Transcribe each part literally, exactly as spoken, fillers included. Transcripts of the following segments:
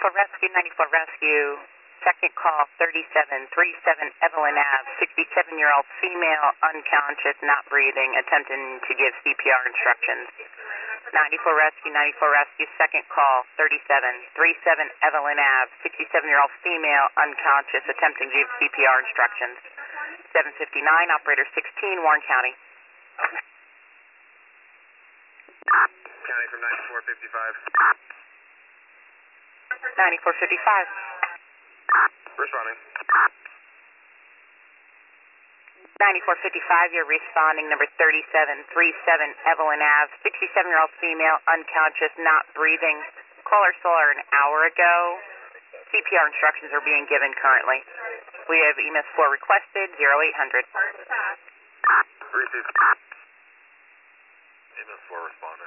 ninety-four Rescue, ninety-four Rescue. Second call, thirty-seven thirty-seven Evelyn Ave, sixty-seven-year-old female, unconscious, not breathing, attempting to give C P R instructions. ninety-four Rescue, ninety-four Rescue, second call, thirty-seven thirty-seven Evelyn Ave, sixty-seven-year-old female, unconscious, attempting to give C P R instructions. seven fifty-nine, operator sixteen, Warren County. County from ninety-four fifty-five. ninety-four fifty-five. Responding. ninety-four fifty-five, you're responding, number thirty-seven thirty-seven Evelyn Ave, sixty-seven-year-old female, unconscious, not breathing. Caller saw her an hour ago. C P R instructions are being given currently. We have E M S four requested, zero eight hundred. Received. E M S four responding.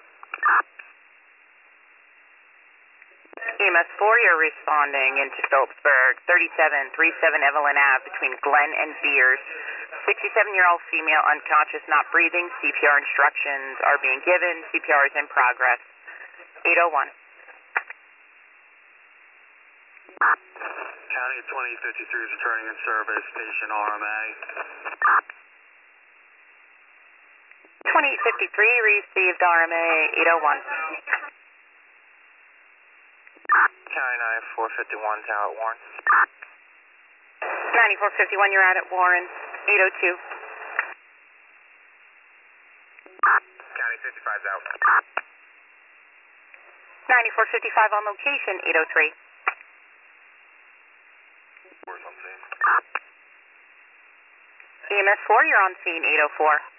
E M S four, you're responding into Phillipsburg, thirty-seven thirty-seven Evelyn Ave, between Glen and Beers. sixty-seven-year-old female, unconscious, not breathing. C P R instructions are being given. C P R is in progress. eight oh one. County twenty fifty-three is returning in service, station R M A. twenty fifty-three received R M A, eight oh one. County ninety-four fifty-one, tower at Warren. ninety-four fifty-one, you're out at Warren, eight oh two. County fifty-five's out. ninety-four fifty-five on location, eight oh three. Where's on scene? E M S four, you're on scene, eight oh four.